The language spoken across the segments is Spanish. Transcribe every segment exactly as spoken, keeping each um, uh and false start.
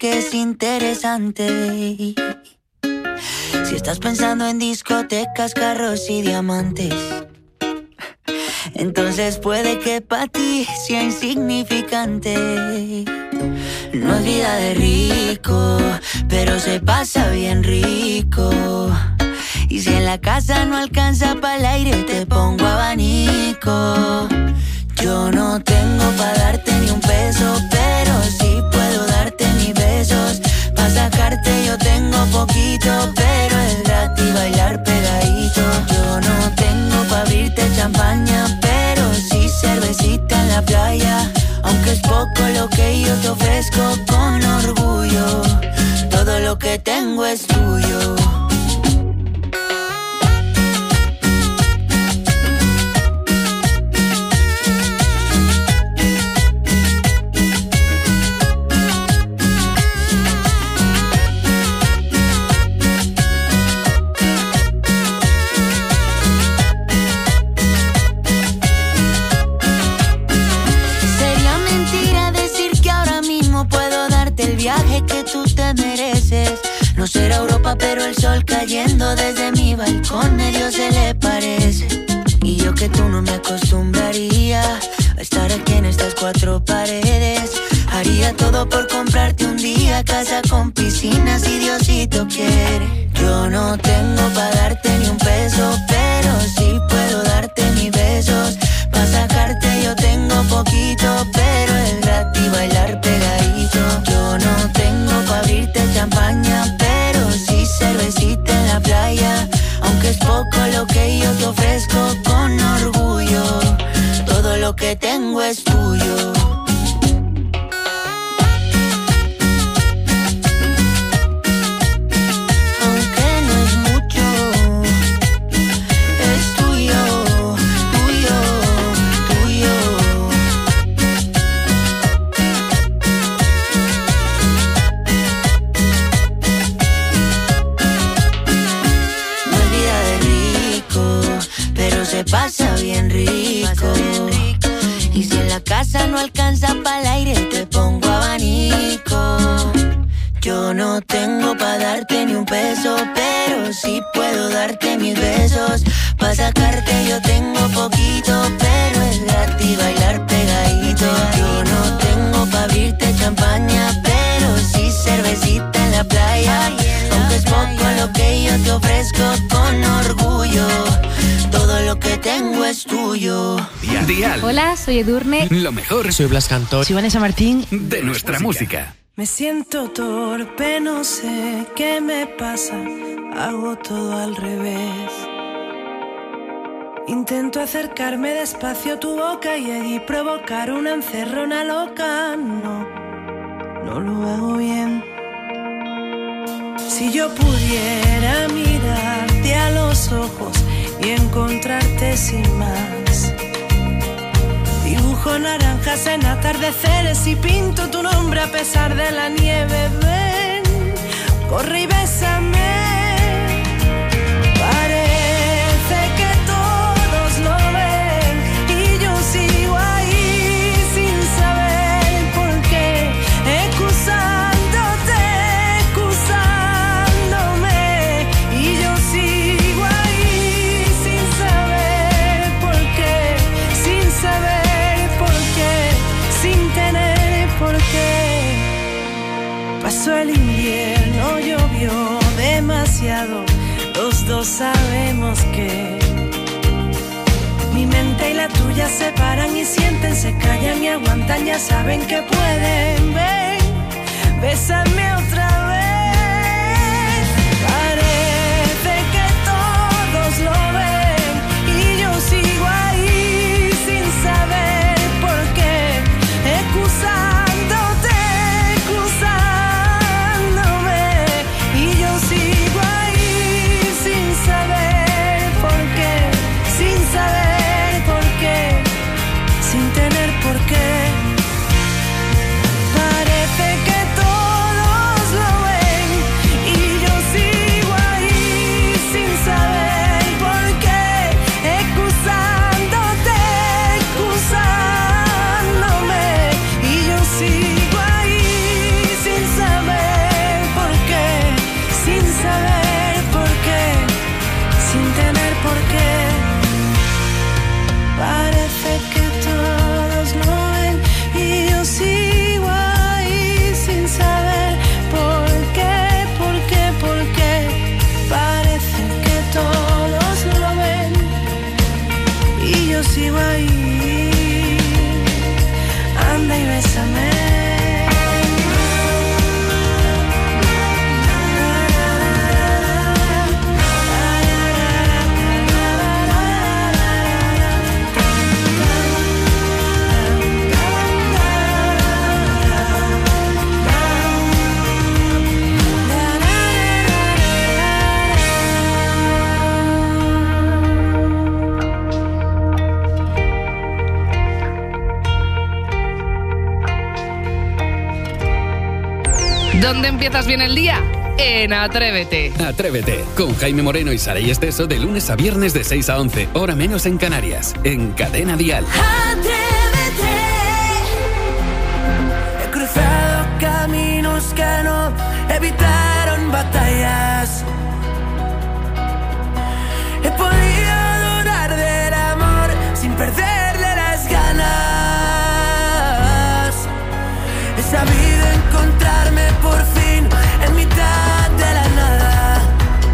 que es interesante. Si estás pensando en discotecas, carros y diamantes, entonces puede que para ti sea insignificante. No es vida de rico, pero se pasa bien rico. Y si en la casa no alcanza para el aire, te pongo abanico. Yo no tengo pa' darte ni un peso, pero sí puedo darte mis besos. Pa' sacarte yo tengo poquito, pero es gratis bailar pegadito. Yo no tengo pa' abrirte champaña, pero sí cervecita en la playa. Aunque es poco lo que yo te ofrezco con orgullo, todo lo que tengo es tuyo. No será Europa, pero el sol cayendo desde mi balcón medio se le parece. Y yo que tú no me acostumbraría a estar aquí en estas cuatro paredes. Haría todo por comprarte un día casa con piscina si Diosito quiere. Yo no tengo pa' darte ni un peso, pero sí puedo darte mis besos. Pa' sacarte yo tengo poquito, pero es gratis bailar pegadito. Yo no tengo pa' abrirte champaña, pero sí cervecita en la playa. Aunque es poco lo que yo te ofrezco con orgullo, todo lo que tengo es tuyo. Pasa bien rico. Y si en la casa no alcanza para el aire, te pongo abanico. Yo no tengo pa' darte ni un peso, pero sí puedo darte mis besos. Pa' sacarte yo tengo poquito, pero es gratis bailar pegadito. Yo no tengo pa' abrirte champaña, pero sí cervecita en la playa. Aunque es poco lo que yo te ofrezco con orgullo, todo lo que tengo es tuyo. Dial. Hola, soy Edurne. Lo mejor. Soy Blas Cantor. Soy Vanessa Martín. De nuestra música. Me siento torpe, no sé qué me pasa. Hago todo al revés. Intento acercarme despacio a tu boca y allí provocar una encerrona loca. No, no lo hago bien. Si yo pudiera mirarte a los ojos y encontrarte sin más, dibujo naranjas en atardeceres y pinto tu nombre a pesar de la nieve. Ven, corre y bésame. Parece que todos lo ven y yo sigo ahí sin saber por qué, excusándote, excusándome. Y yo sigo ahí sin saber por qué, sin saber por qué, sin tener por qué. Pasó el invierno, llovió demasiado, los dos sabemos que mi mente y la tuya se paran y sienten, se callan y aguantan, ya saben que pueden. Ven, bésame otra vez. Parece que todos lo ven y yo sigo ahí sin saber por qué, excusándote, excusándome. Y yo sigo ahí sin saber por qué, sin saber por qué, sin tener por qué. Parece que todos ¿Dónde empiezas bien el día? En Atrévete. Atrévete, con Jaime Moreno y Saray Esteso, de lunes a viernes de seis a once, hora menos en Canarias, en Cadena Dial. Atrévete. He cruzado caminos que no evitaron batallas. He podido dudar del amor sin perderle las ganas. He sabido encontrarme por fin en mitad de la nada.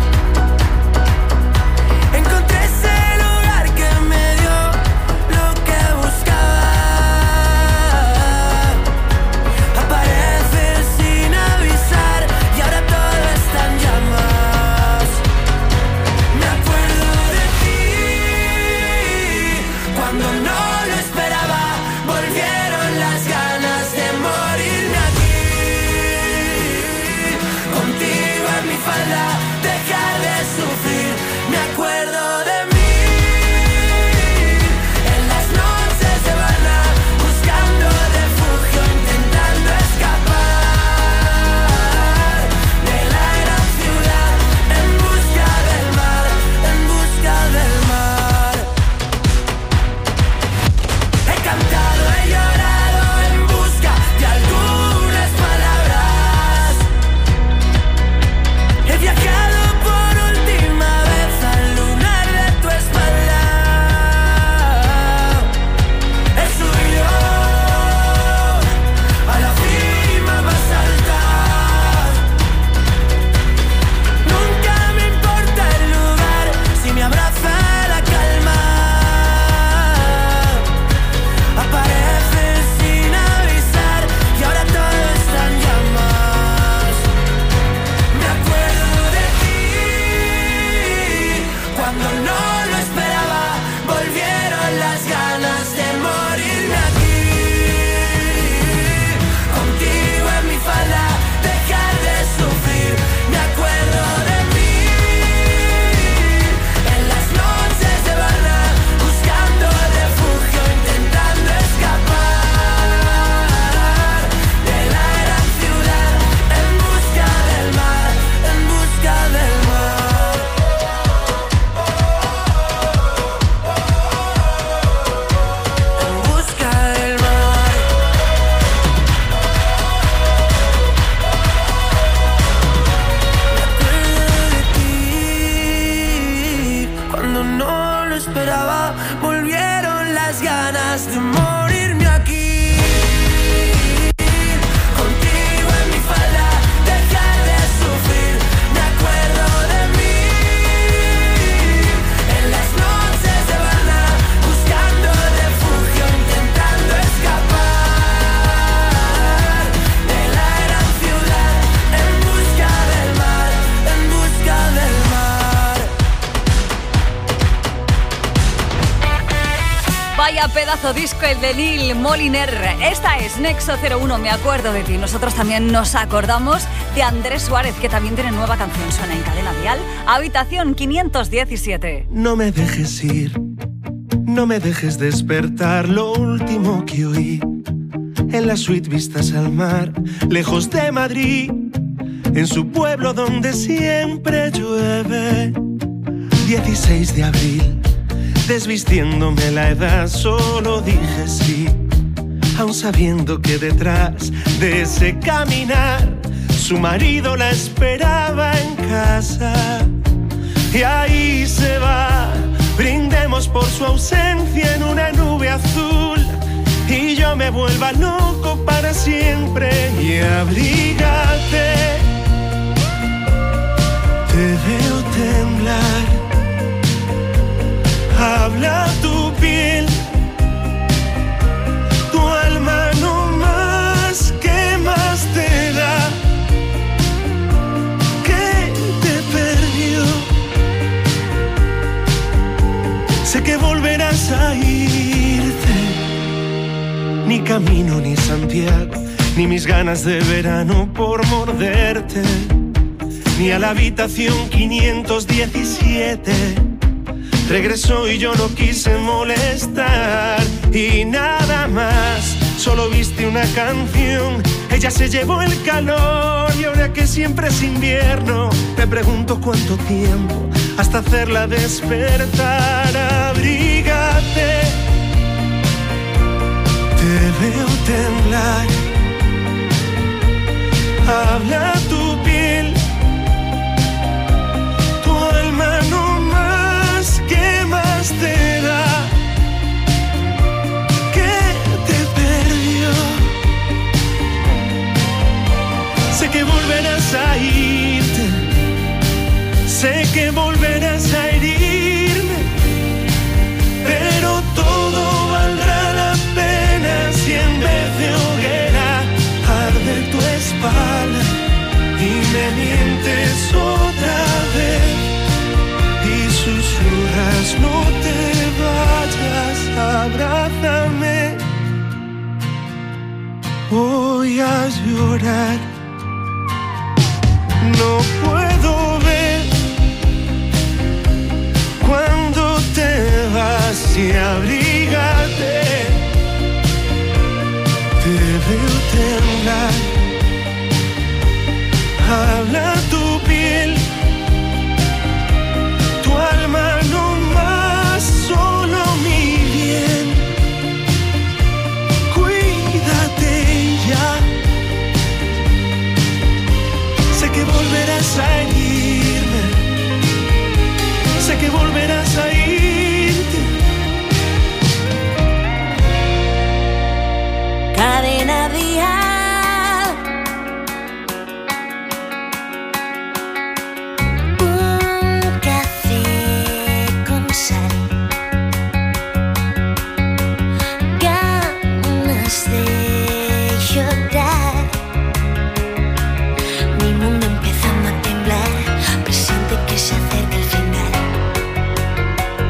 Encontré ese lugar que me dio lo que buscaba. Apareces sin avisar y ahora todo está en llamas. Me acuerdo de ti cuando no lo esperaba. Volvieron las ganas de morirme aquí. Contigo en mi falda, dejar de sufrir. Me acuerdo de mí en las noches de Habana, buscando refugio, intentando escapar de la gran ciudad, en busca del mar, en busca del mar. He cantado, he llorado en busca de algunas palabras. He viajado por última vez al lunar de tu espalda. He subido a la cima más alta. Nunca me importa el lugar si me abraza la calma. Apareces sin avisar y ahora todo está en llamas. Me acuerdo de ti cuando no lo esperaba. Volvieron las ganas de morirme aquí. Contigo en mi falda, dejar de sufrir. Me acuerdo de mí en las noches de Habana, buscando refugio, intentando escapar de la gran ciudad, en busca del mar, en busca del mar. En busca del mar. Me acuerdo de ti cuando no lo esperaba. Volvieron las ganas de morirme aquí. Contigo en mi falda, dejar de sufrir. Me acuerdo de mí en las noches de Habana, buscando refugio, intentando escapar de la gran ciudad, en busca del mar, en busca del mar. Vaya pedazo disco el de Neil Moliner. Esta es Nexo cero uno, me acuerdo de ti. Nosotros también nos acordamos de Andrés Suárez, que también tiene nueva canción. Suena en Cadena Dial, Habitación quinientos diecisiete. No me dejes ir, no me dejes despertar. Lo último que oí en la suite vistas al mar, lejos de Madrid, en su pueblo donde siempre llueve. dieciséis de abril, desvistiéndome la edad, solo dije sí, aun sabiendo que detrás de ese caminar su marido la esperaba en casa. Y ahí se va, brindemos por su ausencia en una nube azul, y yo me vuelva loco para siempre. Y abrígate, te veo temblar, habla tu piel, tu alma no más, ¿qué más te da? ¿Qué te perdió? Sé que volverás a irte. Ni camino ni Santiago, ni mis ganas de verano por morderte, ni a la habitación quinientos diecisiete. Regresó y yo no quise molestar, y nada más, solo viste una canción Ella se llevó el calor y ahora que siempre es invierno, me pregunto cuánto tiempo hasta hacerla despertar. Abrígate, te veo temblar. Habla tu piel, tu alma no más, ¿qué más te da? Sé que volverás a irte, sé que volverás a herirme, pero todo valdrá la pena si en vez de hoguera arde tu espalda y me mientes otra vez y susurras no te vayas, abrázame, voy a llorar. No puedo ver cuando te vas y abrígate. Te veo temblar. Habla tu piel, tu alma no más, solo mi bien. Cuídate ya. Sé que volverás a herirme, sé que volverás a irte. Cadena Dial. Un café con sal. Ganas de llorar. Se acerca el final.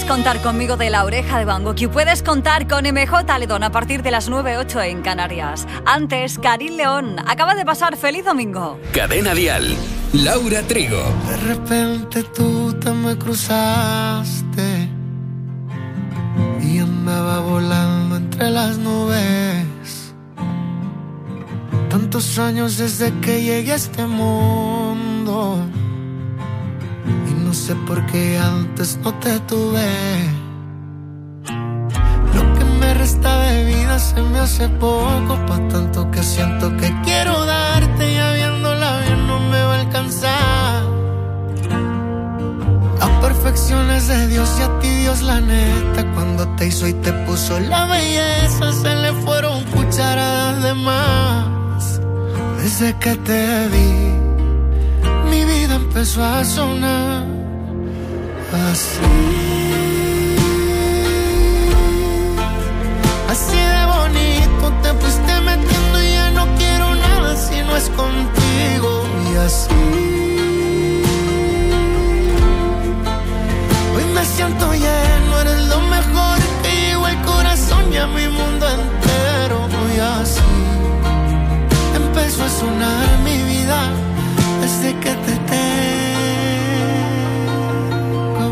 contar conmigo de La Oreja de Van Gogh y puedes contar con M J Ledón a partir de las nueve ocho en Canarias. Antes, Karim León acaba de pasar feliz domingo. Cadena Dial, Laura Trigo. De repente tú te me cruzaste y andaba volando entre las nubes. Tantos años desde que llegué a este mundo y no sé por qué antes no te tuve. Lo que me resta de vida se me hace poco, pa' tanto que siento que quiero darte, ya viéndola bien no me va a alcanzar. La perfección es de Dios y a ti Dios la neta, cuando te hizo y te puso la belleza se le fueron cucharadas de más. Desde que te vi mi vida empezó a sonar así, así de bonito te fuiste metiendo y ya no quiero nada si no es contigo. Y así hoy me siento lleno, eres lo mejor que llegó al corazón y a mi mundo entero. Y así empezó a sonar mi vida desde que te tengo.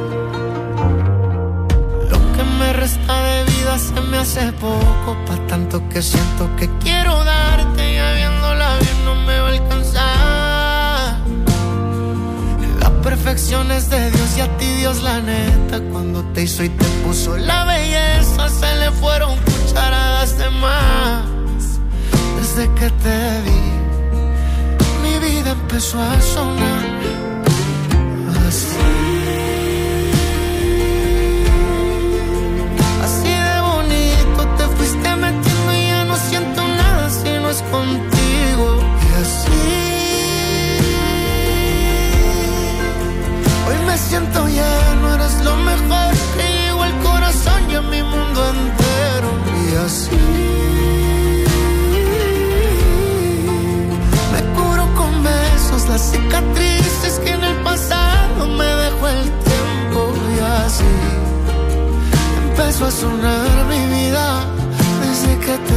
Lo que me resta de vida se me hace poco, pa' tanto que siento que quiero darte, ya viéndola bien no me va a alcanzar. La perfección es de Dios y a ti Dios la neta, cuando te hizo y te puso la belleza se le fueron cucharadas de más. Desde que te vi, mi vida empezó a sonar así, así de bonito te fuiste metiendo y ya no siento nada si no es contigo. Y así hoy me siento lleno, eres lo mejor que llegó al corazón y a mi mundo entero. Y así las cicatrices que en el pasado me dejó el tiempo. Y así empezó a sonar mi vida desde que te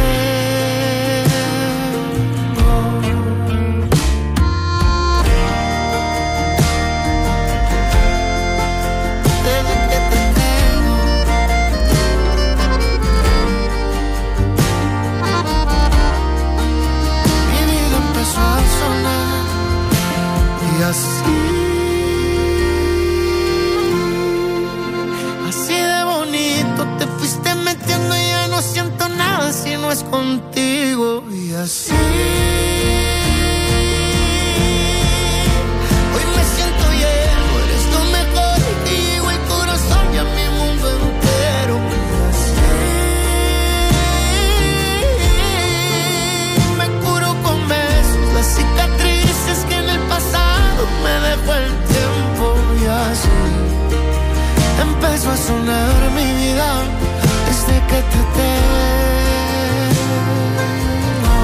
tengo. Desde que te tengo. Mi vida empezó a sonar y así, así de bonito te fuiste metiendo y ya no siento nada si no es contigo. Y así hoy me siento lleno, eres lo mejor que llegó el corazón y a mi mundo entero. Y así me curo con besos las cicatrices que en el pasado me dejó el tiempo. Y así empezó a sonar mi vida desde que te tengo.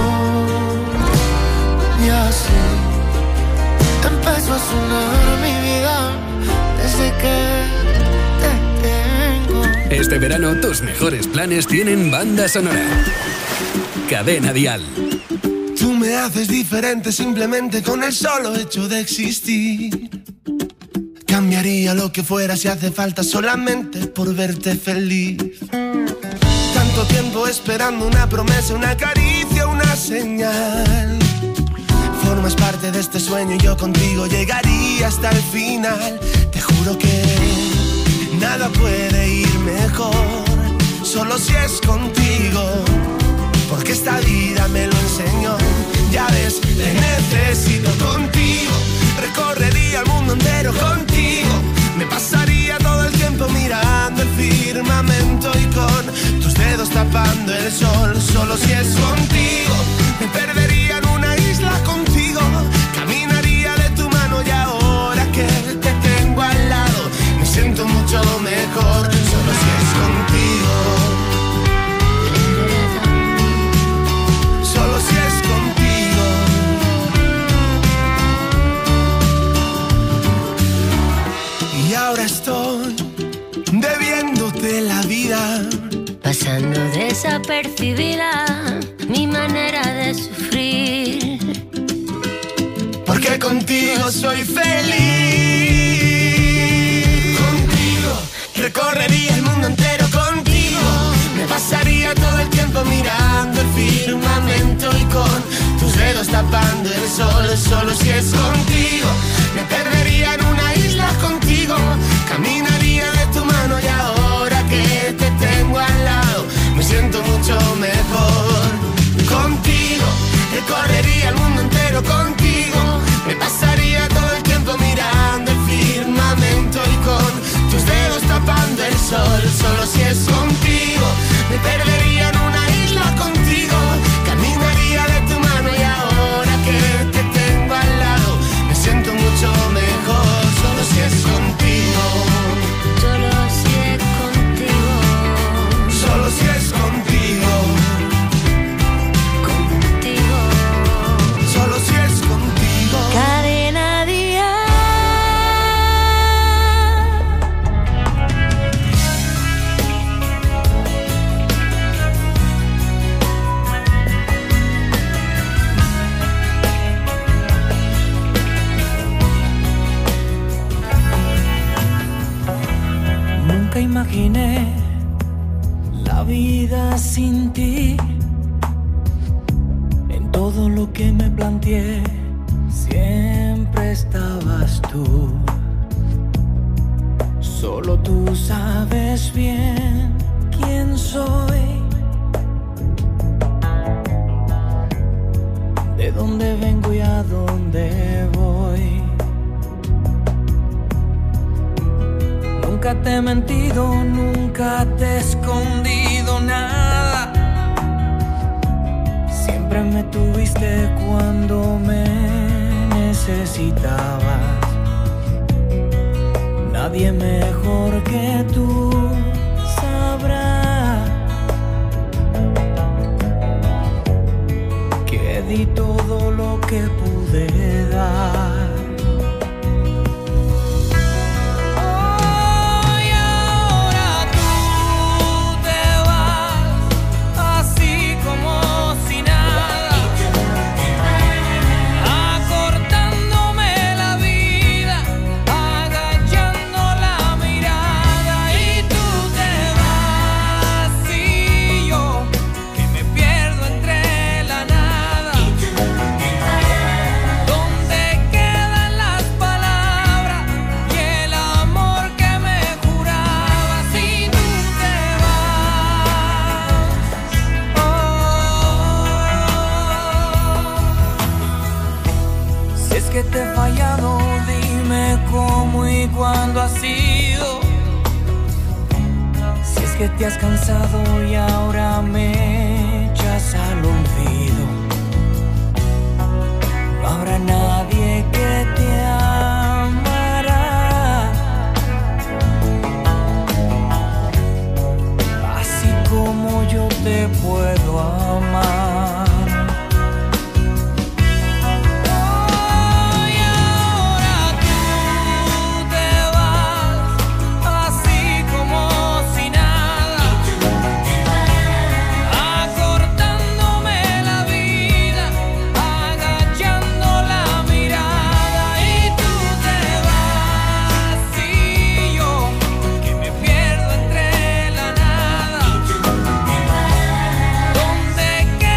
Y así empezó a sonar mi vida desde que te tengo. Este verano tus mejores planes tienen banda sonora. Cadena Dial. Tú me haces diferente simplemente con el solo hecho de existir. Cambiaría lo que fuera si hace falta solamente por verte feliz. Tanto tiempo esperando una promesa, una caricia, una señal. Formas parte de este sueño y yo contigo llegaría hasta el final. Te juro que nada puede ir mejor, solo si es contigo, porque esta vida me lo enseñó. Ya ves, te necesito contigo. Recorrería el mundo entero contigo. Me pasaría todo el tiempo mirando el firmamento y con tus dedos tapando el sol. Solo si es contigo. Me perdería en una isla contigo. Caminaría de tu mano y ahora que te tengo al lado me siento mucho mejor. Solo si es contigo. Solo si es contigo. Y ahora estoy de la vida, pasando desapercibida, mi manera de sufrir. Porque contigo soy feliz. Contigo recorrería el mundo entero, contigo me pasaría todo el tiempo mirando el firmamento y con tus dedos tapando el sol. Solo si es contigo me perdería en una isla contigo, caminaría de tu mano y ahora que te tengo al lado me siento mucho mejor. Contigo recorrería el mundo entero, contigo me pasaría todo el tiempo mirando el firmamento y con tus dedos tapando el sol. Solo si es contigo me perdería en una isla contigo, caminaría de tu mano y ahora que te tengo al lado me siento mucho mejor. Solo si es contigo, Solo si es contigo, solo si es contigo, contigo. solo si es contigo. Cadena Dial. Nunca imaginé la vida sin ti. En todo lo que me planteé siempre estabas tú. Solo tú sabes bien quién soy, de dónde vengo y a dónde voy. Nunca te he mentido, nunca te he escondido nada. Siempre me tuviste cuando me necesitabas. Nadie mejor que tú sabrá que di todo lo que pude dar. Te he fallado, dime cómo y cuándo ha sido. Si es que te has cansado y ahora me echas al olvido, no habrá nadie que te amará así como yo te puedo amar. Donde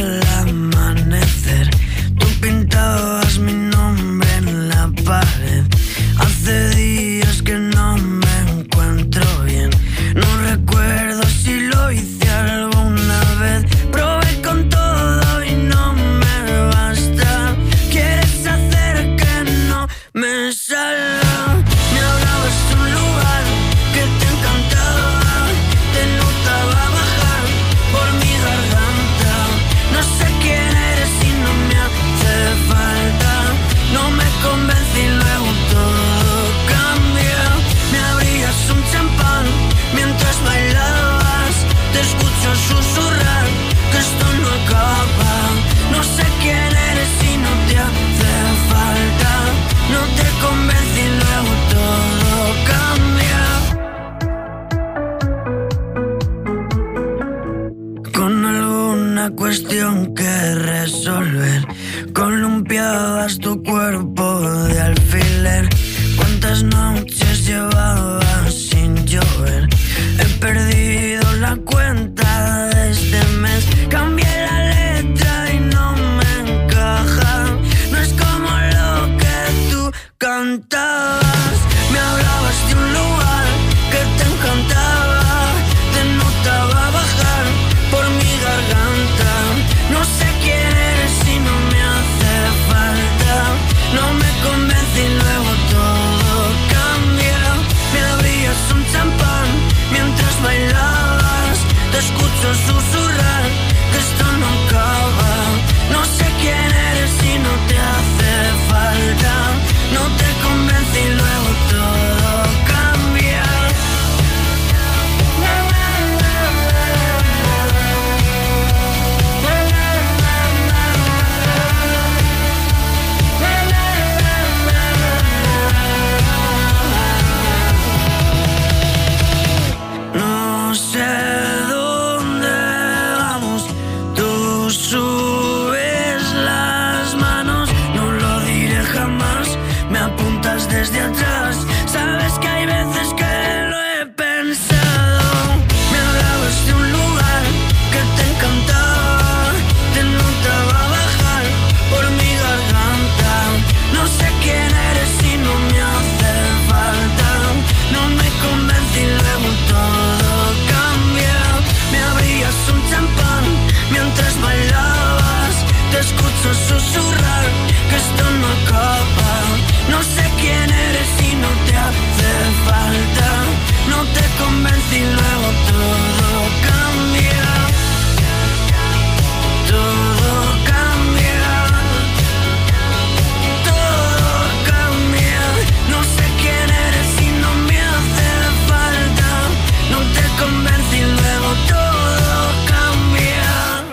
al amanecer. Tú pintabas mi nombre en la pared. Hace días que no me encuentro bien. No recuerdo si lo hice alguna vez. Probé con todo y no me basta. Quieres hacer que no me salga. Me hablabas de un lugar que te encantaba. Te notaba bajar por mi garganta. No sé quién eres y no me hace falta. No me convence y luego todo cambia. Me abrías un champán mientras bailabas. Te escucho susurrar que esto no acaba. No sé quién eres y no te hace falta. No te convence y luego todo cambia. Con alguna cuestión que resolver, columpiabas tu cuerpo de alfiler. ¿Cuántas noches llevabas sin llover? He perdido la cuenta de este mes. Cambié la letra y no me encaja. No es como lo que tú cantabas. Me hablabas de un lugar que te encantaba. Te notaba bajar por mi garganta. No sé quién eres y no me hace falta. No me convence y luego todo cambia. Me abrías un champán mientras bailabas. Te escucho susurrar que esto no acaba. No sé quién eres y no te hace falta. No te convence y luego todo cambia. No sé dónde vamos. Tú subes las manos. No lo diré jamás. Me apuntas desde atrás. Sabes que hay veces que lo he pensado. Me hablabas de un lugar que te encantaba. Te notaba bajar por mi garganta. No sé quién eres y no me hace falta. No me convence y luego todo cambia. Me abrías un champán mientras bailabas. Te escucho susurrar que esto no acaba. No sé quién eres y no te hace falta. No te convence y luego todo cambia. Todo cambia. Todo cambia. No sé quién eres y no me hace falta. No te convence y luego todo cambia.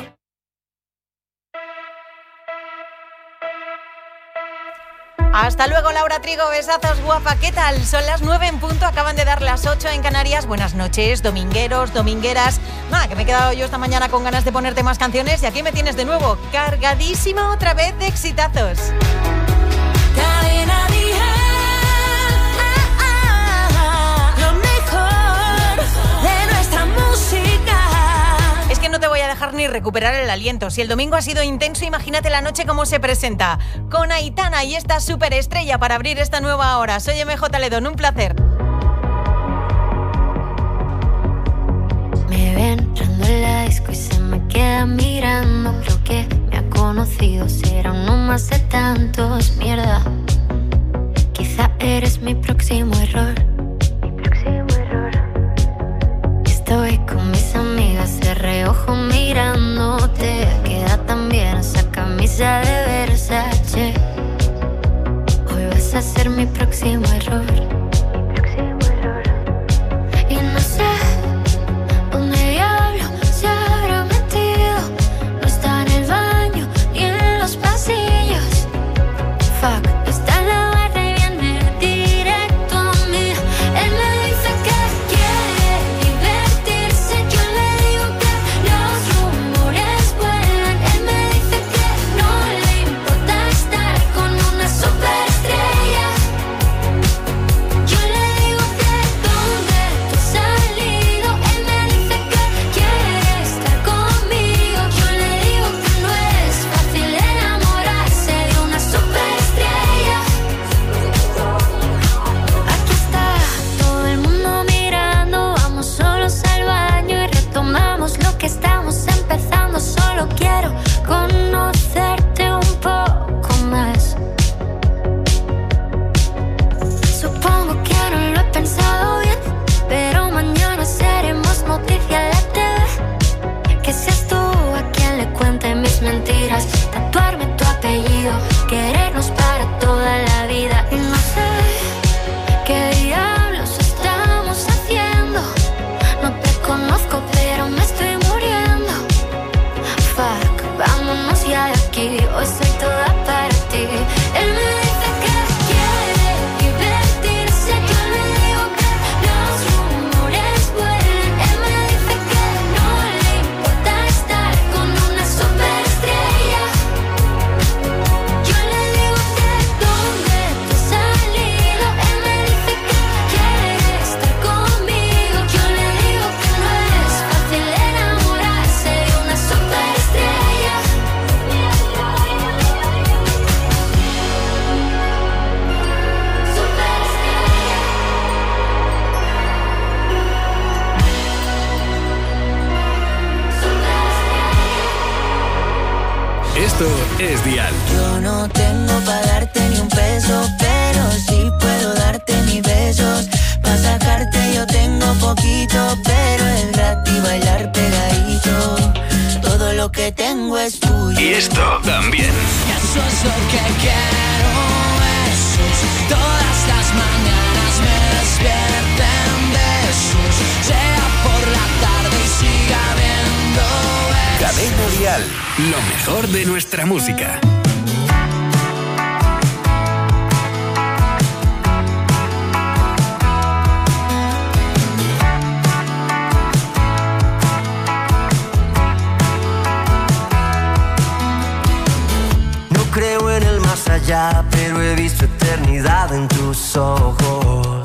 Hasta luego, Laura Trigo, besazos, guapa. ¿Qué tal? Son las nueve en punto, acaban de dar las ocho en Canarias. Buenas noches, domingueros, domingueras. Nada, que me he quedado yo esta mañana con ganas de ponerte más canciones y aquí me tienes de nuevo, cargadísima otra vez de exitazos. Cadena Dial, lo mejor de nuestra música. Es que no te voy a dejar ni recuperar el aliento. Si el domingo ha sido intenso, imagínate la noche cómo se presenta. Con Aitana y esta superestrella para abrir esta nueva hora. Soy M J Ledón, un placer. Me ve entrando en la disco y se me queda mirando. Creo que me ha conocido, será uno más de tantos. Mierda, quizá eres mi próximo error. Mi próximo error. Estoy con mis amigas de reojo mirándote. Queda tan bien esa camisa de Versace. Hoy vas a ser mi próximo error. Mi próximo error. Y no sé dónde diablo se habrá metido. No está en el baño ni en los pasillos. Fuck, está en la barra y viene directo a mí. Él me dice que quiere divertirse. Yo le digo que los rumores mentiras, tatuarme tu apellido, querernos para toda la vida. Y no sé qué diablos estamos haciendo. No te conozco, pero me estoy muriendo. Fuck, vámonos ya de aquí. Hoy soy toda para ti. Él me dice que quiere divertirse. Yo le digo que los rumores vuelan. Él me dice que no le importa estar con una superestrella. Yo le digo que dónde tú has salido. Él me dice que quiere estar conmigo. Yo le digo que no es fácil enamorarse de una superestrella. Esto es Dial. Yo no tengo para darte ni un peso, pero sí puedo darte mis besos. Pa' sacarte yo tengo poquito, pero es gratis bailar pegadito. Todo lo que tengo es tuyo. Y esto también. Eso es lo que quiero, besos. Todas las mañanas me despierten besos. Sea por la tarde y siga viendo besos. Cadena Dial. Lo mejor de nuestra música. No creo en el más allá, pero he visto eternidad en tus ojos.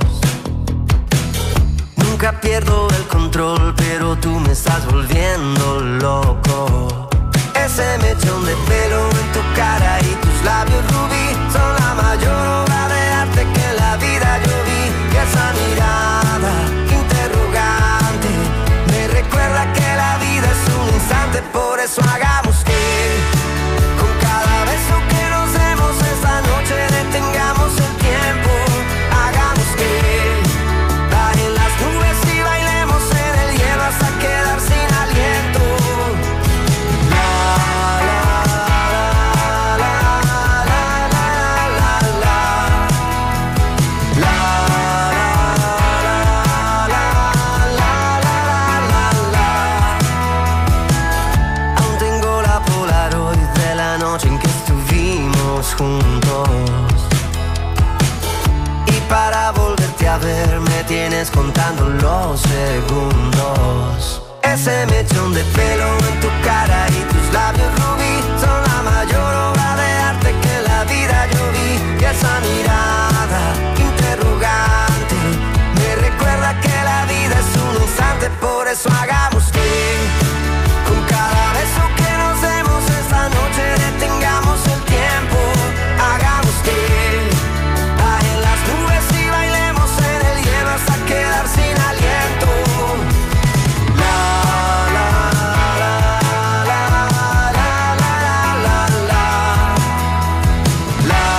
Nunca pierdo el control, pero tú me estás volviendo loco. Ese mechón de pelo en tu cara y tus labios rubí son la mayor obra de arte que en la vida yo vi. Y esa mirada interrogante me recuerda que la vida es un instante. Por eso hagamos que con cada beso que nos demos esta noche detengamos el tiempo. Hagamos que bajen las nubes y bailemos en el hielo hasta quedar sin aliento. Juntos. Y para volverte a ver me tienes contando los segundos. Ese mechón de pelo en tu cara y tus labios rubí son la mayor obra de arte que en la vida yo vi. Y esa mirada interrogante me recuerda que la vida es un instante. Por eso hagamos que con cada beso que nos demos esta noche detengamos el tiempo. Hagamos que bajen las nubes y bailemos en el hielo hasta quedar sin aliento. La la la la la la la la la la la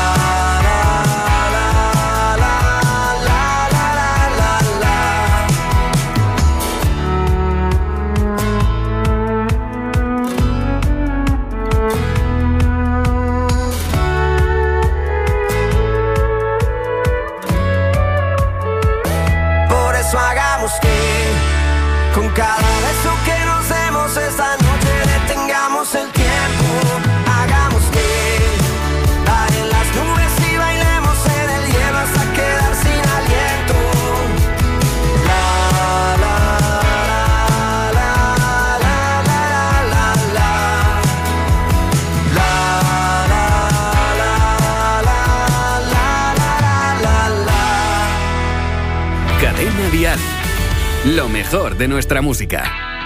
hagamos que con cada beso que nos demos esta noche detengamos el tiempo. Hagamos que bajen las nubes y bailemos en el hielo hasta quedar sin aliento. La la la la la la la la la la la la la la. Cadena Dial. Lo mejor de nuestra música.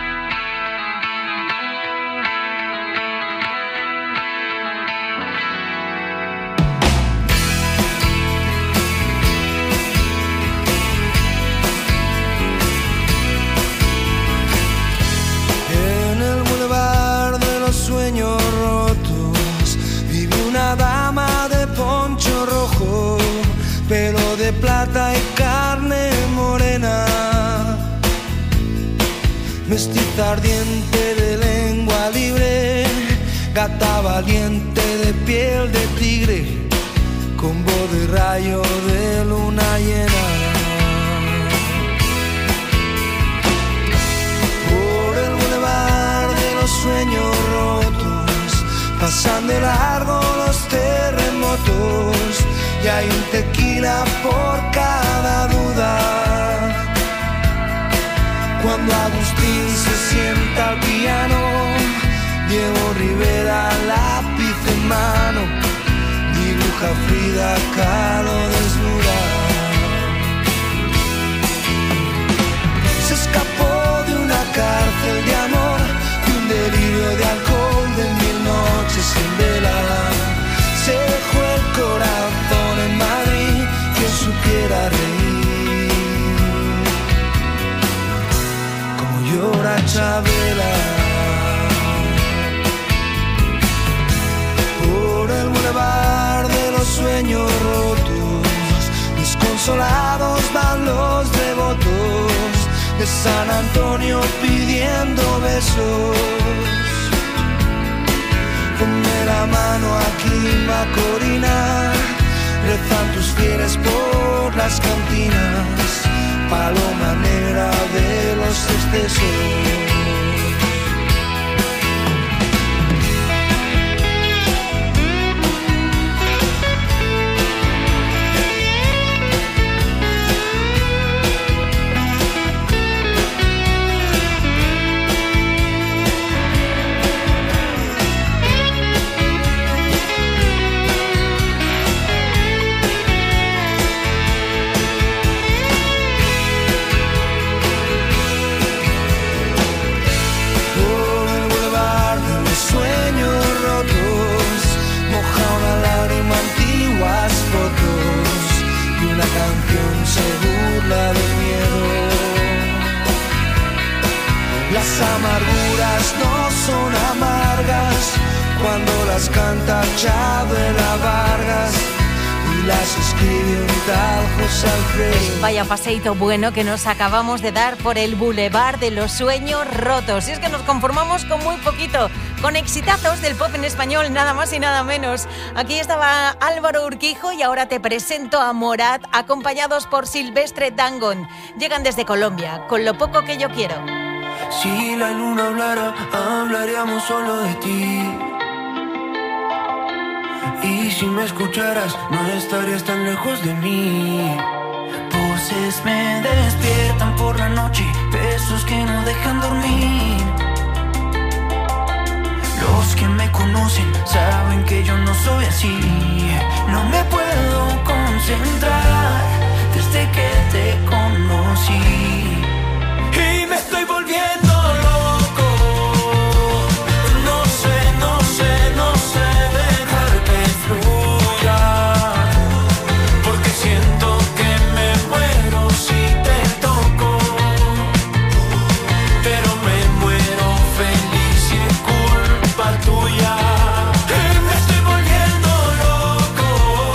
En el bulevar de los sueños rotos vive una dama de poncho rojo, pelo de plata y carne morena, mestiza ardiente de lengua libre gata valiente de piel de tigre, con voz de rayo de luna llena. Por el bulevar de los sueños rotos, pasan de largo los terremotos, y hay un tequila por cada duda. Cuando Agustín se sienta al piano, Diego Rivera lápiz en mano, dibuja a Frida Kahlo desnuda. Se escapó de una cárcel de amor, de un delirio de alcohol, de mil noches sin vela. Se dejó el corazón en Madrid, que supiera reír como llora Chabela. Por el bulevar de los sueños rotos, desconsolados van los devotos de San Antonio pidiendo besos. Ponme la mano aquí, Macorina, rezan tus fieles por las cantinas, paloma negra de los excesos. Canción se burla del miedo. Las amarguras no son amargas cuando las canta Chabela Vargas y las escribe un tal José Alfredo. Vaya paseíto bueno que nos acabamos de dar por el bulevar de los sueños rotos. Y es que nos conformamos con muy poquito, con exitazos del pop en español, nada más y nada menos. Aquí estaba Álvaro Urquijo y ahora te presento a Morat, acompañados por Silvestre Dangond. Llegan desde Colombia, con Lo poco que yo quiero. Si la luna hablara, hablaríamos solo de ti. Y si me escucharas, no estarías tan lejos de mí. Voces me despiertan por la noche, besos que no dejan dormir. Los que me conocen saben que yo no soy así. No me puedo concentrar desde que te conocí. Y me estoy volviendo loco. No sé, no sé, no sé dejar que fluya, porque siento que me muero si te toco. Pero me muero feliz y es culpa tuya. Y me estoy volviendo loco.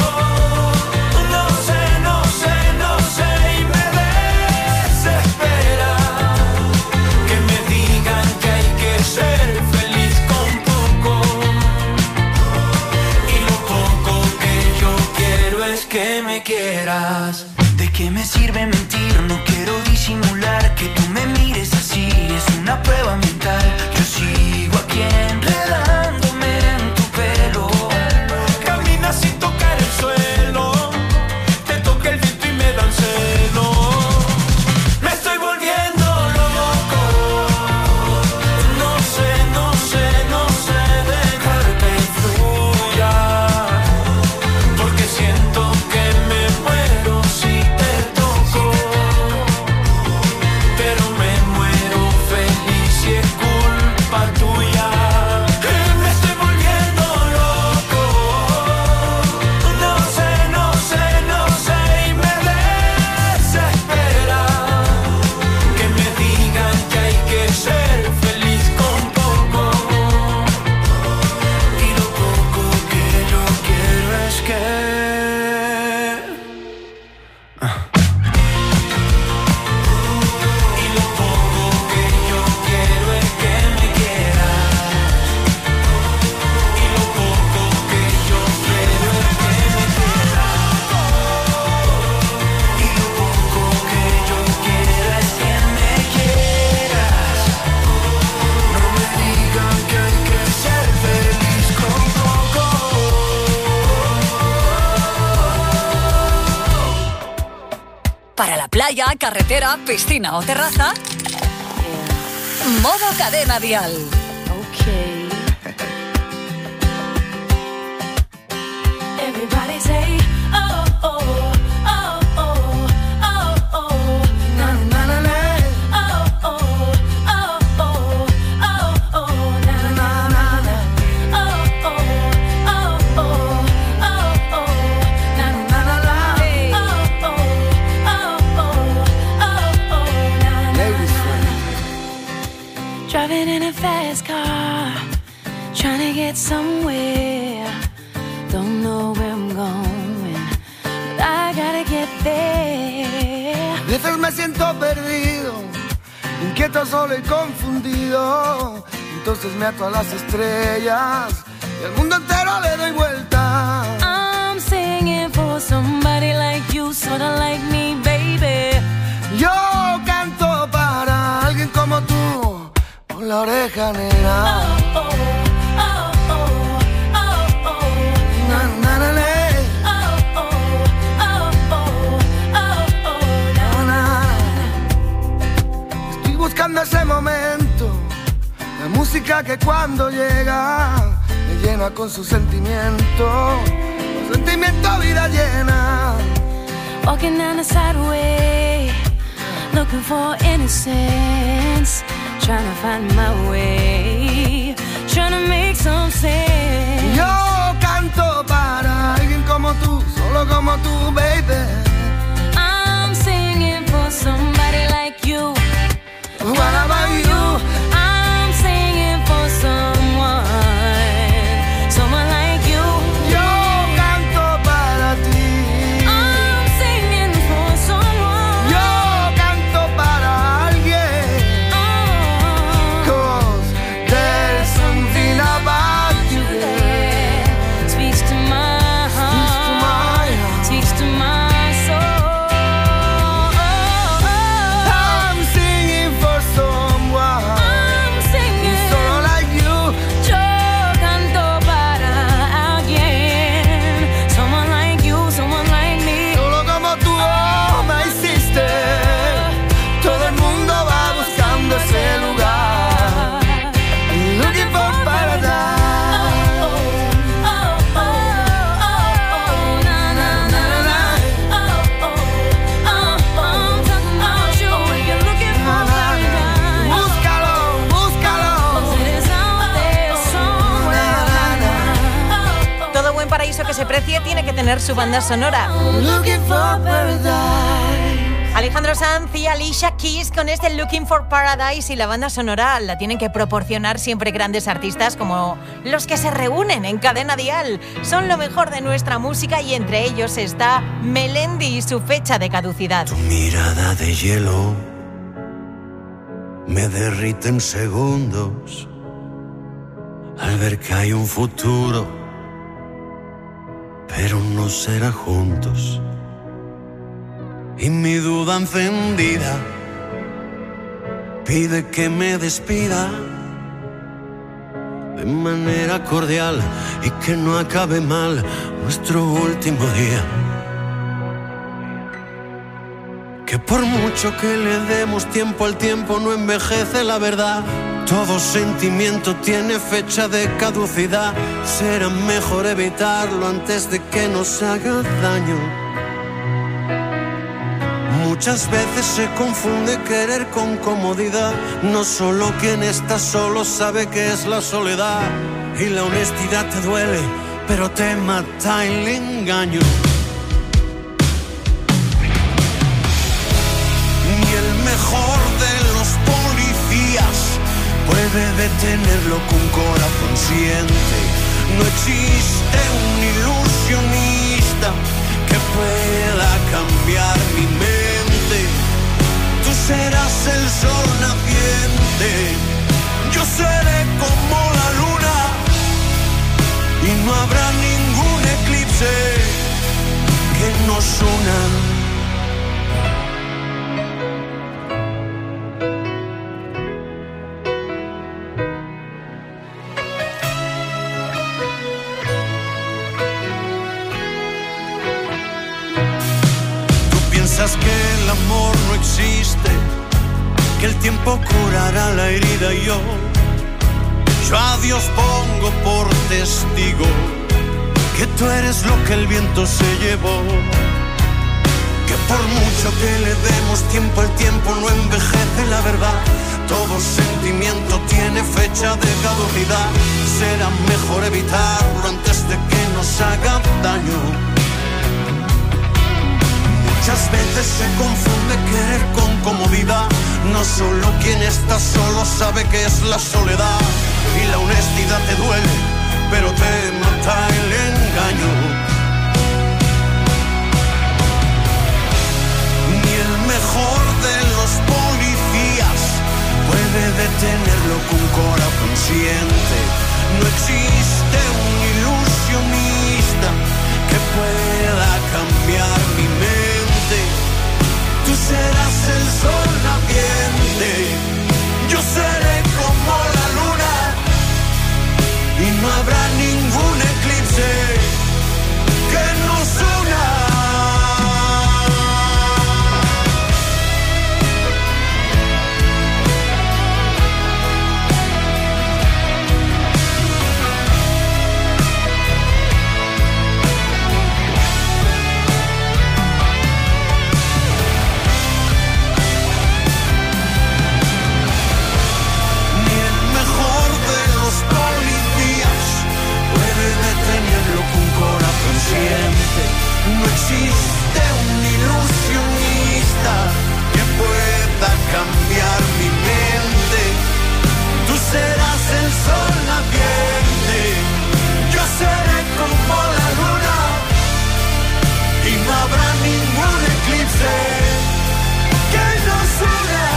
No sé, no sé, no sé, y me desespera que me digan que hay que ser feliz con poco. Y lo poco que yo quiero es que me quieras. ¿De qué me sirve mentir? No quiero disimular que tú me mires así. Es una prueba mental. Yo sigo aquí enredándome en tu pelo. Camina sin tocar el suelo. Te toca el viento y me dan celos. Me estoy volviendo loco. No sé, no sé, no sé dejar que fluya, porque siento que me muero si te toco. la playa, carretera, piscina o terraza. Yeah. Modo Cadena Dial. Okay. Everybody say, oh, oh, oh, oh, oh, oh, na na na na, oh, oh, oh, oh, oh, oh, na na na na, oh, oh, oh, oh, oh, oh, na na na na, hey. Oh, oh, oh, oh, oh, oh, na na na. Driving in a fast car, trying to get somewhere. Don't know where I'm going, but I gotta get there. A veces me siento perdido, inquieto, solo y confundido. Entonces me ato a las estrellas y al mundo entero le doy vuelta. I'm singing for somebody like you, sorta like me, baby. Yo canto para alguien como tú, por la oreja negra. Oh, oh. Buscando ese momento, la música que cuando llega me llena con su sentimiento, con sentimiento vida llena. Walking down the sideway, looking for innocence, trying to find my way, trying to make some sense. Yo canto para alguien como tú, solo como tú, baby. I'm singing for somebody like you. What about you? I'm singing for someone, someone like you. Yo canto para ti. I'm singing for someone. Yo canto para alguien. Oh, 'cause there's something about you that speaks to my heart, speaks to my soul. Que se precie tiene que tener su banda sonora. Alejandro Sanz y Alicia Keys con este Looking for Paradise, y la banda sonora la tienen que proporcionar siempre grandes artistas como los que se reúnen en Cadena Dial. Son lo mejor de nuestra música y entre ellos está Melendi y su fecha de caducidad. Tu mirada de hielo me derrite en segundos al ver que hay un futuro, pero no será juntos. Y mi duda encendida pide que me despida de manera cordial y que no acabe mal nuestro último día. Que por mucho que le demos tiempo al tiempo no envejece la verdad. Todo sentimiento tiene fecha de caducidad. Será mejor evitarlo antes de que nos haga daño. Muchas veces se confunde querer con comodidad. No solo quien está solo sabe que es la soledad. Y la honestidad te duele, pero te mata el engaño. Ni el mejor de los policías puede detenerlo con corazón siente. No existe un ilusionista que pueda cambiar mi mente. Tú serás el sol naciente, yo seré como la luna, y no habrá ningún eclipse que nos una. piensas que el amor no existe, que el tiempo curará la herida y yo, yo a Dios pongo por testigo que tú eres lo que el viento se llevó. Que por mucho que le demos tiempo, el tiempo no envejece, la verdad. Todo sentimiento tiene fecha de caducidad. Será mejor evitarlo antes de que nos haga daño. Muchas veces se confunde querer con comodidad. No solo quien está solo sabe que es la soledad. Y la honestidad te duele, pero te mata el engaño. Ni el mejor de los policías puede detenerlo con corazón siente. No existe un ilusionista que pueda cambiar mi mente. Tú serás el sol naciente, yo seré como la luna, y no habrá ningún eclipse que nos una. No existe un ilusionista que pueda cambiar mi mente. Tú serás el sol naciente, yo seré como la luna, y no habrá ningún eclipse que nos una.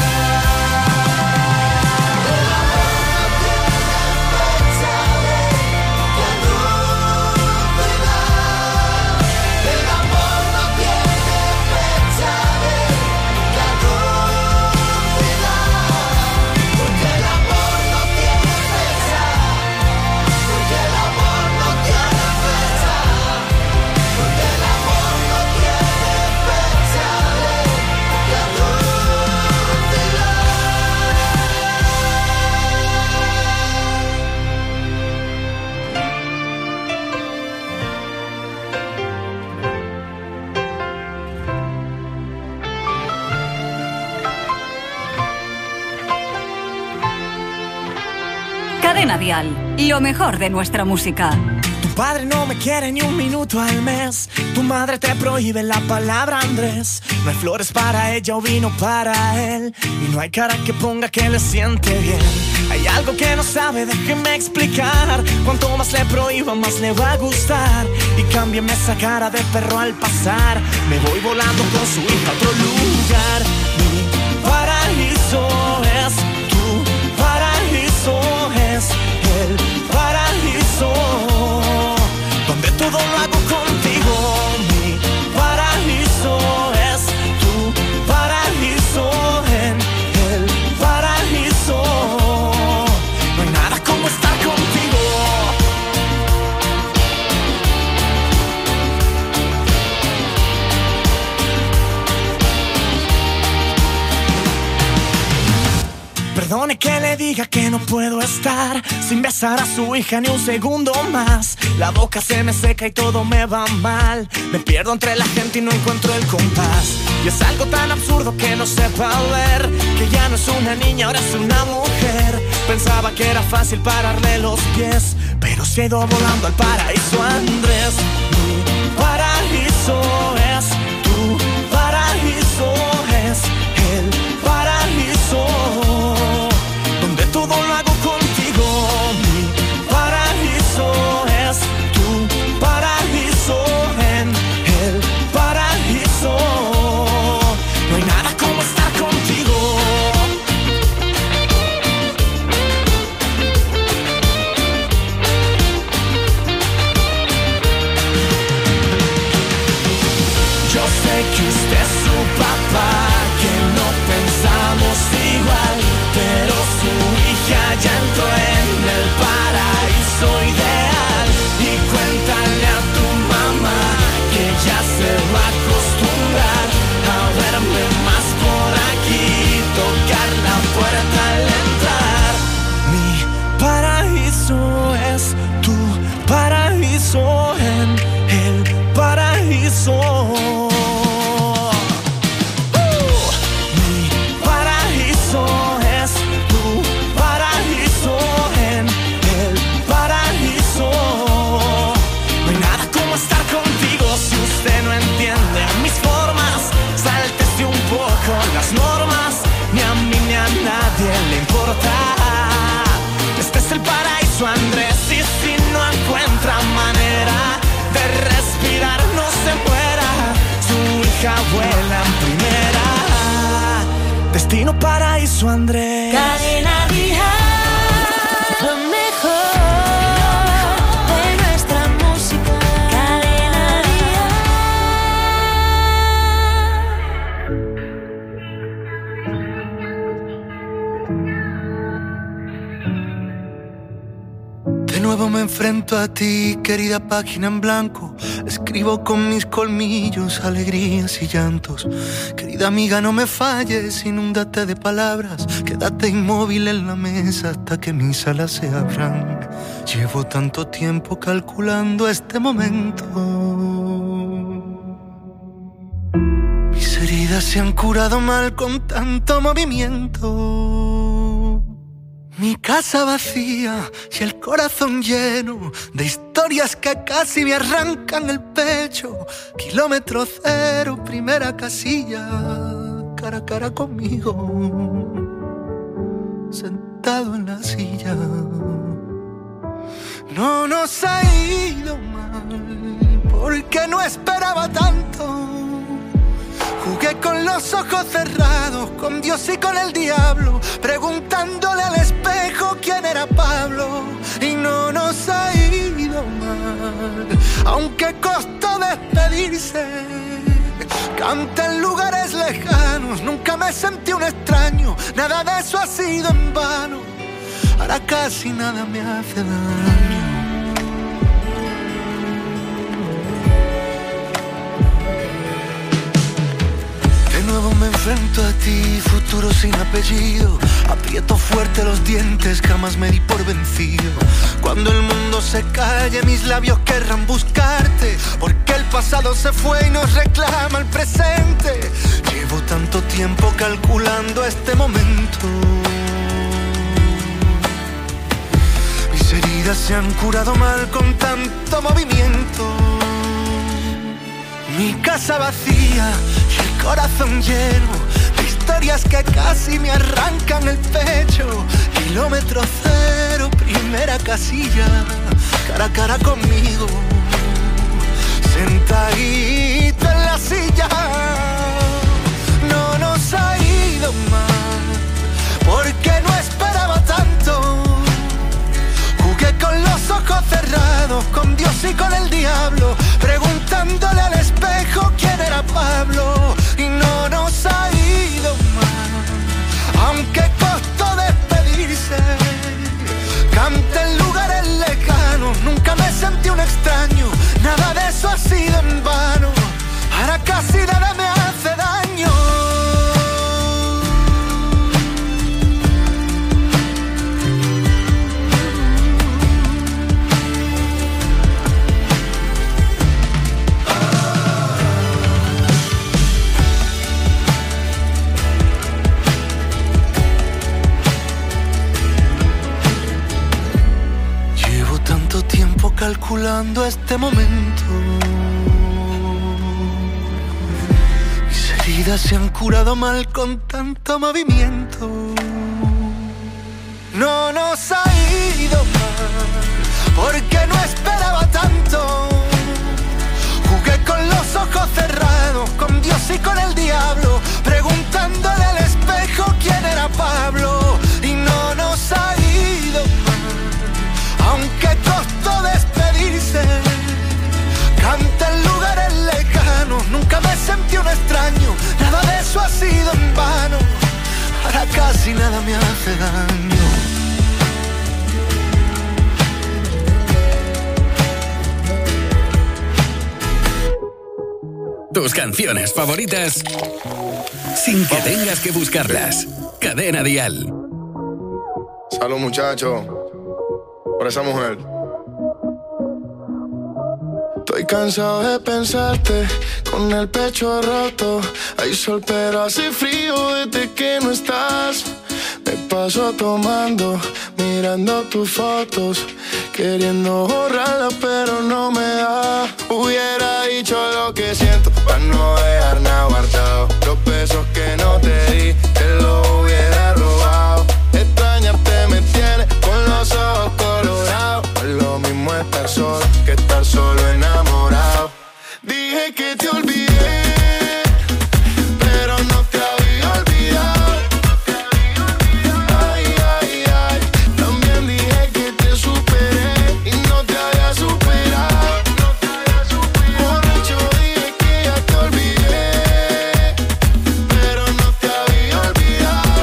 Cadena Dial, lo mejor de nuestra música. Tu padre no me quiere ni un minuto al mes. Tu madre te prohíbe la palabra Andrés. No hay flores para ella o vino para él. Y no hay cara que ponga que le siente bien. Hay algo que no sabe, déjeme explicar. Cuanto más le prohíba, más le va a gustar. Y cámbiame esa cara de perro al pasar. Me voy volando con su hija a otro lugar. Mi paraíso es tu paraíso, es el paraíso donde todo lo hago contigo. Mi paraíso es tu paraíso, en el paraíso no hay nada como estar contigo. Perdone que le diga que no puedo estar sin besar a su hija ni un segundo más. La boca se me seca y todo me va mal. Me pierdo entre la gente y no encuentro el compás. Y es algo tan absurdo que no sepa ver que ya no es una niña, ahora es una mujer. Pensaba que era fácil pararle los pies, pero se ha ido volando al paraíso Andrés. Mi paraíso es tu paraíso, es el paraíso donde todo lo hago contigo. Mi paraíso es tu paraíso, en el paraíso no hay nada como estar contigo. Yo sé que usted es su papá, que paraíso. Las normas, ni a mí ni a nadie le importa. Este es el paraíso, Andrés, y si no encuentra manera de respirar, no se muera. Su hija vuela en primera. Destino paraíso, Andrés. Cadena Dial, lo mejor de nuestra música. Cadena Dial. De nuevo me enfrento a ti, querida página en blanco. Escribo con mis colmillos alegrías y llantos. Querida amiga, no me falles, inúndate de palabras. Quédate inmóvil en la mesa hasta que mis alas se abran. Llevo tanto tiempo calculando este momento. Mis heridas se han curado mal con tanto movimiento. Mi casa vacía y el corazón lleno de historias que casi me arrancan el pecho. Kilómetro cero, primera casilla, cara a cara conmigo, sentado en la silla. No nos ha ido mal, porque no esperaba tanto. Jugué con los ojos cerrados, con Dios y con el diablo, preguntándole al espejo quién era Pablo. Y no nos ha ido mal, aunque costó despedirse. Canté en lugares lejanos, nunca me sentí un extraño. Nada de eso ha sido en vano, ahora casi nada me hace daño. De nuevo me enfrento a ti, futuro sin apellido. Aprieto fuerte los dientes, jamás me di por vencido. Cuando el mundo se calle, mis labios querrán buscarte, porque el pasado se fue y nos reclama el presente. Llevo tanto tiempo calculando este momento. Mis heridas se han curado mal con tanto movimiento. Mi casa vacía y el corazón lleno de historias que casi me arrancan el pecho. Kilómetro cero, primera casilla, cara a cara conmigo, sentadito en la silla. No nos ha ido mal, porque no esperaba tanto. Jugué con los ojos cerrados, con Dios y con el diablo, preguntándole al espejo quién era Pablo. Y no nos ha ido mal, aunque costó despedirse. Canté en lugares lejanos, nunca me sentí un extraño. Nada de eso ha sido en vano, ahora casi nada me hace daño. Calculando este momento. Mis heridas se han curado mal con tanto movimiento. No nos ha ido mal, porque no esperaba tanto. Jugué con los ojos cerrados, con Dios y con el diablo, preguntándole al espejo quién era Pablo. Y no nos ha ido mal, aunque costó despedirse. Canté en lugares lejanos, nunca me sentí un extraño. Nada de eso ha sido en vano, ahora casi nada me hace daño. Tus canciones favoritas sin que tengas que buscarlas. Cadena Dial. Salud, muchachos, por esa mujer. Estoy Estoy cansado de pensarte con el pecho roto. Hay sol pero hace frío desde que no estás. Me paso tomando, mirando tus fotos, queriendo borrarlas pero no me da. Hubiera dicho lo que siento para no dejar nada guardado. Los besos que no te di, te los hubiera robado. Extrañarte me tiene con los ojos colorados. No es lo mismo estar solo que estar solo enamorado. Dije que te olvidé, pero no te había olvidado. Ay, ay, ay. También dije que te superé y no te había superado. Borracho dije que ya te olvidé, pero no te había olvidado.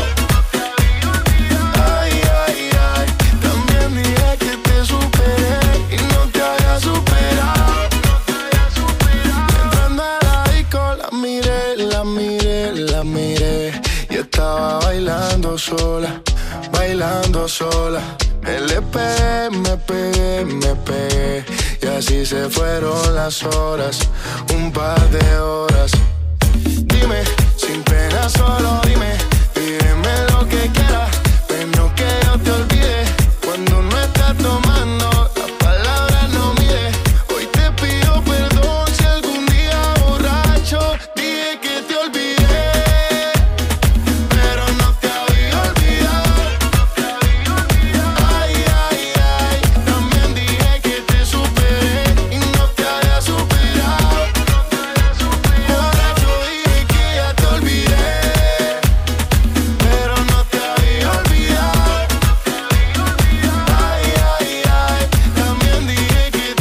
Ay, ay, ay. También dije que te superé y no te había superado. Entrando a la disco la miré, la miré, la miré y estaba bailando sola, bailando sola. Me le pegué, me pegué, me pegué y así se fueron las horas, un par de horas. Dime